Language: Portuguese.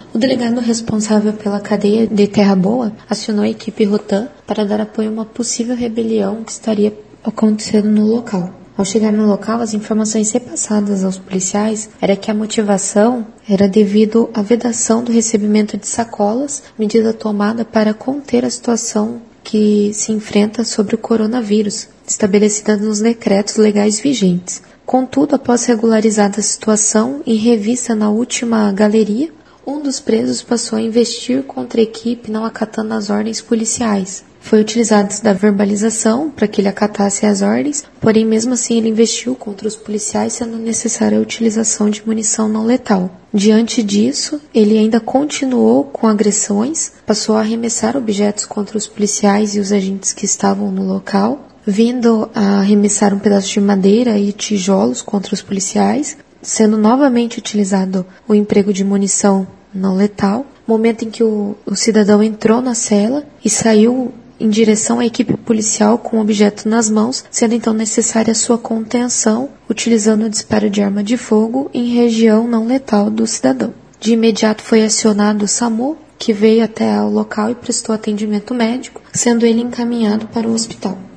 O delegado responsável pela cadeia de Terra Boa acionou a equipe Rotan para dar apoio a uma possível rebelião que estaria acontecendo no local. Ao chegar no local, as informações repassadas aos policiais era que a motivação era devido à vedação do recebimento de sacolas, medida tomada para conter a situação que se enfrenta sobre o coronavírus, estabelecida nos decretos legais vigentes. Contudo, após regularizada a situação e revista na última galeria, um dos presos passou a investir contra a equipe não acatando as ordens policiais. Foi utilizado da verbalização para que ele acatasse as ordens, porém mesmo assim ele investiu contra os policiais, sendo necessária a utilização de munição não letal. Diante disso, ele ainda continuou com agressões, passou a arremessar objetos contra os policiais e os agentes que estavam no local, vindo a arremessar um pedaço de madeira e tijolos contra os policiais, sendo novamente utilizado o emprego de munição não letal, momento em que o cidadão entrou na cela e saiu em direção à equipe policial com o objeto nas mãos, sendo então necessária a sua contenção, utilizando o disparo de arma de fogo em região não letal do cidadão. De imediato foi acionado o SAMU, que veio até o local e prestou atendimento médico, sendo ele encaminhado para o hospital.